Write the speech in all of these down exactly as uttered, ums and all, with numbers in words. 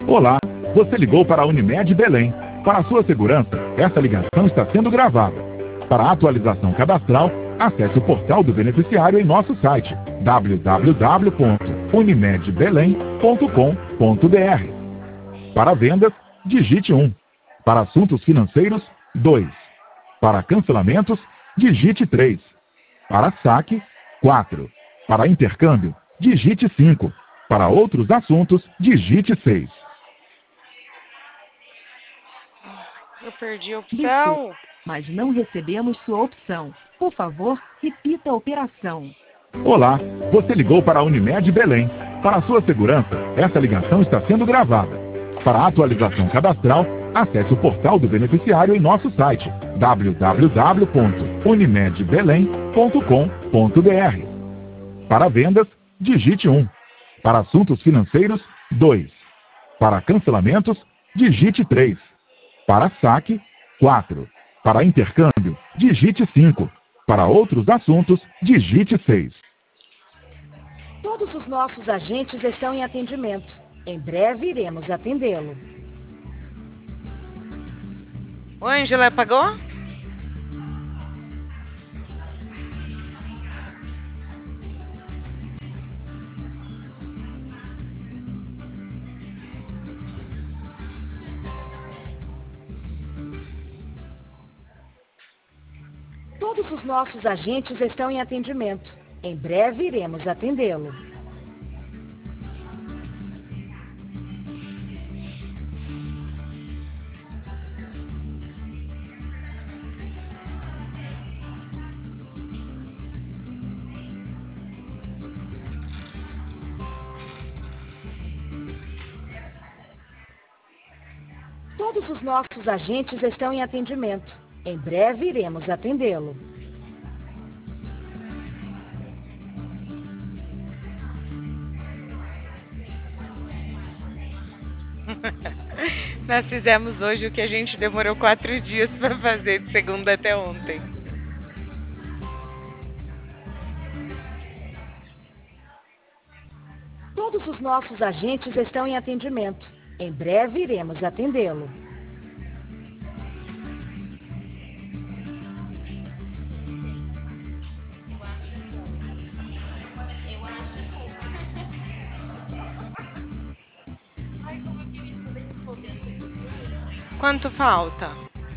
Olá, você ligou para a Unimed Belém. Para a sua segurança, esta ligação está sendo gravada. Para a atualização cadastral, acesse o portal do beneficiário em nosso site w w w ponto unimed belém ponto com ponto b r. Para vendas, digite um. Para assuntos financeiros, dois. Para cancelamentos, digite três. Para saque, quatro. Para intercâmbio, digite cinco. Para outros assuntos, digite seis. Eu perdi a Desculpe, opção. mas não recebemos sua opção. Por favor, repita a operação. Olá, você ligou para a Unimed Belém. Para a sua segurança, esta ligação está sendo gravada. Para a atualização cadastral, acesse o portal do beneficiário em nosso site w w w ponto unimed belém ponto com ponto b r. Para vendas, digite um. Para assuntos financeiros, dois. Para cancelamentos, digite três. Para saque, quatro. Para intercâmbio, digite cinco. Para outros assuntos, digite seis. Todos os nossos agentes estão em atendimento. Em breve iremos atendê-lo. O Ângela apagou? Todos os nossos agentes estão em atendimento. Em breve iremos atendê-lo. Todos os nossos agentes estão em atendimento. Em breve iremos atendê-lo. Nós fizemos hoje o que a gente demorou quatro dias para fazer, de segunda até ontem. Todos os nossos agentes estão em atendimento. Em breve iremos atendê-lo. Quanto falta?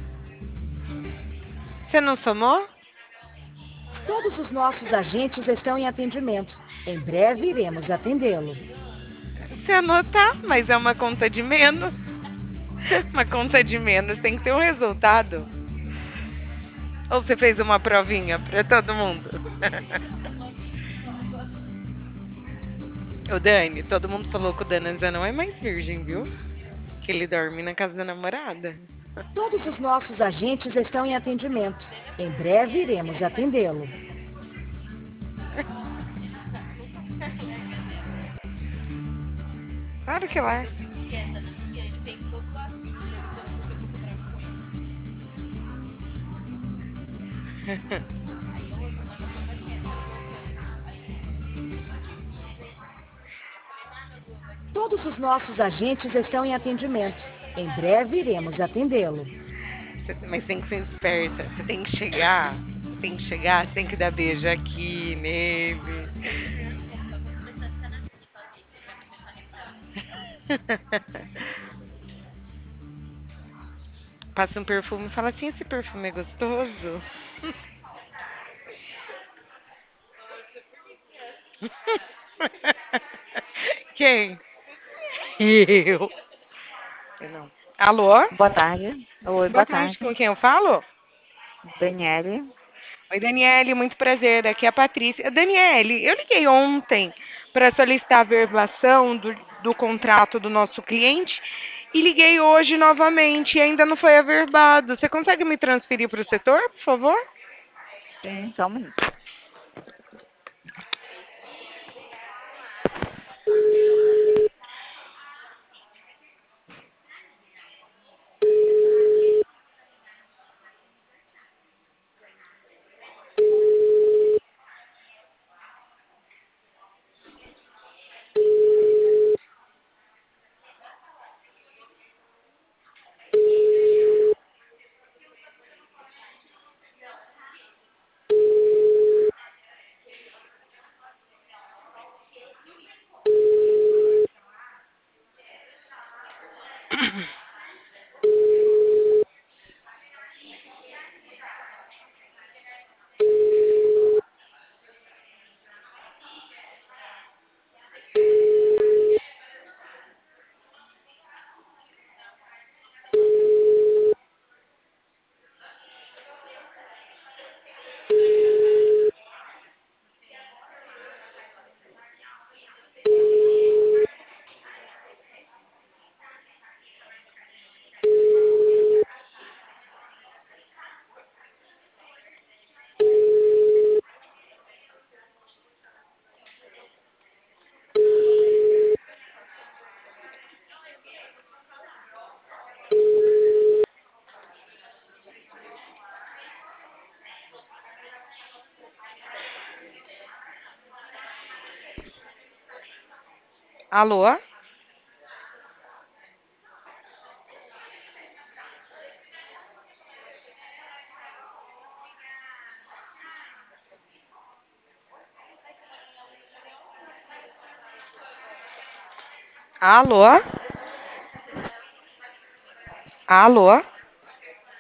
Você não somou? Todos os nossos agentes estão em atendimento. Em breve iremos atendê-lo. Se anotar, mas é uma conta de menos. Uma conta de menos tem que ter um resultado. Ou você fez uma provinha para todo mundo? Ô Dani, todo mundo falou que o Dani já não é mais virgem, viu? Que ele dorme na casa da namorada. Todos os nossos agentes estão em atendimento. Em breve iremos atendê-lo. Claro que vai. Todos os nossos agentes estão em atendimento. Em breve iremos atendê-lo. Mas tem que ser esperta. Você tem que chegar. Tem que chegar, você tem que dar beijo aqui nele. Passa um perfume e fala assim, esse perfume é gostoso. Quem? Eu. Eu não. Alô? Boa tarde. Oi, boa, Boa tarde. tarde. Com quem eu falo? Daniele. Oi, Daniele, muito prazer. Aqui é a Patrícia. Daniele, eu liguei ontem para solicitar a averbação do, do contrato do nosso cliente e liguei hoje novamente e ainda não foi averbado. Você consegue me transferir para o setor, por favor? Sim, só um minuto. Alô? Alô? Alô?